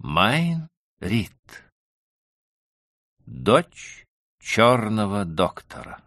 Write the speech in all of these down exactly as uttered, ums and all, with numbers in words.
Майн Рид. Дочь черного доктора.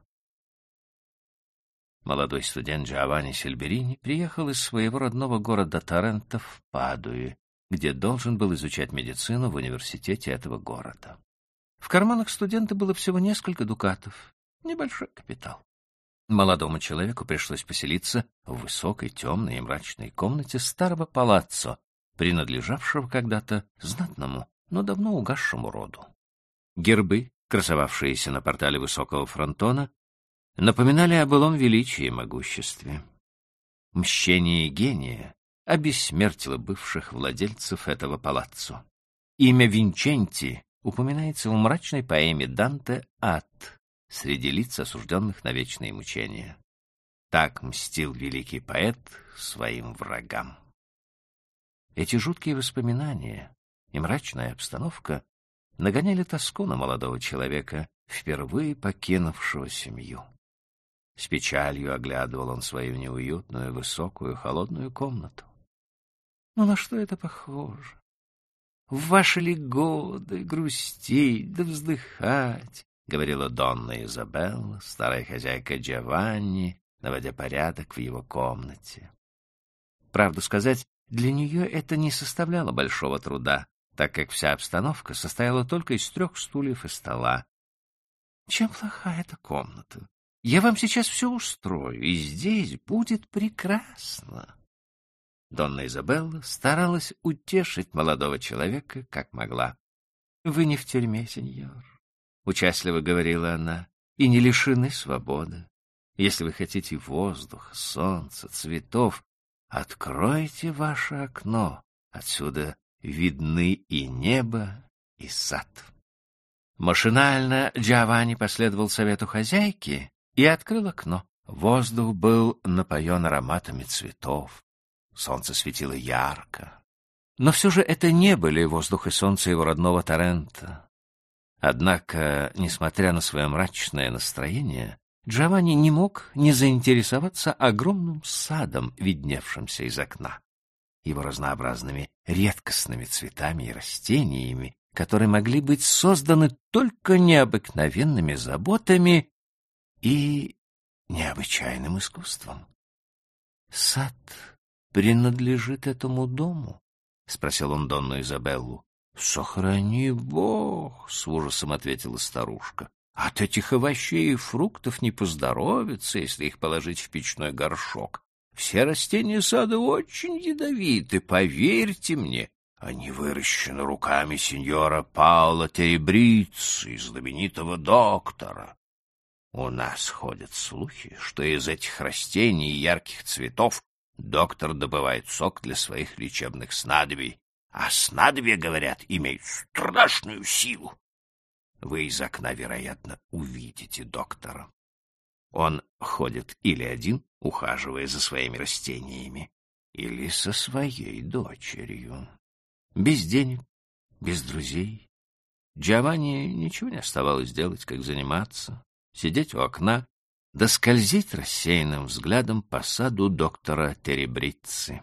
Молодой студент Джованни Сильберини приехал из своего родного города Торренто в Падуе, где должен был изучать медицину в университете этого города. В карманах студента было всего несколько дукатов, небольшой капитал. Молодому человеку пришлось поселиться в высокой, темной и мрачной комнате старого палаццо, принадлежавшего когда-то знатному, но давно угасшему роду. Гербы, красовавшиеся на портале высокого фронтона, напоминали о былом величии и могуществе. Мщение гения обессмертило бывших владельцев этого палаццо. Имя Винченти упоминается в мрачной поэме Данте «Ад» среди лиц, осужденных на вечные мучения. Так мстил великий поэт своим врагам. Эти жуткие воспоминания и мрачная обстановка нагоняли тоску на молодого человека, впервые покинувшего семью. С печалью оглядывал он свою неуютную, высокую, холодную комнату. Ну на что это похоже? В ваши ли годы грустить да вздыхать, — говорила Донна Изабелла, старая хозяйка Джованни, наводя порядок в его комнате. Правду сказать, для нее это не составляло большого труда, так как вся обстановка состояла только из трех стульев и стола. Чем плоха эта комната? Я вам сейчас все устрою, и здесь будет прекрасно. Донна Изабелла старалась утешить молодого человека, как могла. — Вы не в тюрьме, сеньор, — участливо говорила она, — и не лишены свободы. Если вы хотите воздуха, солнца, цветов, откройте ваше окно. Отсюда видны и небо, и сад. Машинально Джованни последовал совету хозяйки и открыл окно. Воздух был напоен ароматами цветов. Солнце светило ярко. Но все же это не были воздух и солнце его родного Торренто. Однако, несмотря на свое мрачное настроение, Джованни не мог не заинтересоваться огромным садом, видневшимся из окна, его разнообразными редкостными цветами и растениями, которые могли быть созданы только необыкновенными заботами и необычайным искусством. — Сад принадлежит этому дому? — спросил он Донну Изабеллу. — Сохрани Бог! — с ужасом ответила старушка. — От этих овощей и фруктов не поздоровится, если их положить в печной горшок. Все растения сада очень ядовиты, поверьте мне. Они выращены руками сеньора Паоло Теребрицци, знаменитого доктора. У нас ходят слухи, что из этих растений и ярких цветов доктор добывает сок для своих лечебных снадобий, а снадобья, говорят, имеют страшную силу. Вы из окна, вероятно, увидите доктора. Он ходит или один, ухаживая за своими растениями, или со своей дочерью. Без денег, без друзей. Джованни ничего не оставалось делать, как заниматься, сидеть у окна, да скользить рассеянным взглядом по саду доктора Теребрицци.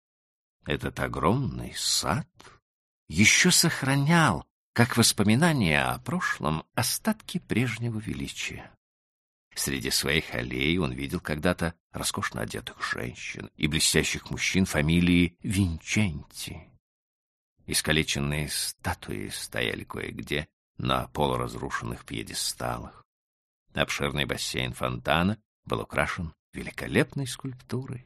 Этот огромный сад еще сохранял, как воспоминание о прошлом, остатки прежнего величия. Среди своих аллей он видел когда-то роскошно одетых женщин и блестящих мужчин фамилии Винченти. Искалеченные статуи стояли кое-где на полуразрушенных пьедесталах. Обширный бассейн фонтана был украшен великолепной скульптурой.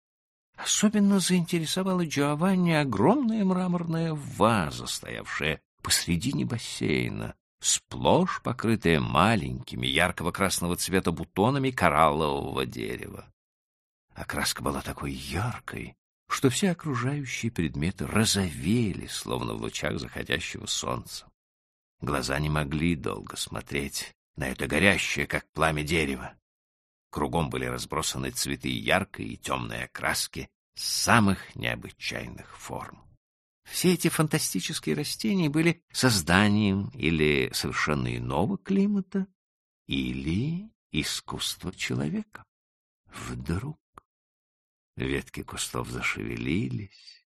Особенно заинтересовала Джованни огромная мраморная ваза, стоявшая посредине бассейна, сплошь покрытая маленькими яркого красного цвета бутонами кораллового дерева. Окраска была такой яркой, что все окружающие предметы розовели, словно в лучах заходящего солнца. Глаза не могли долго смотреть на это горящее, как пламя, дерево. Кругом были разбросаны цветы яркой и темной окраски самых необычайных форм. Все эти фантастические растения были созданием или совершенно иного климата, или искусства человека. Вдруг ветки кустов зашевелились,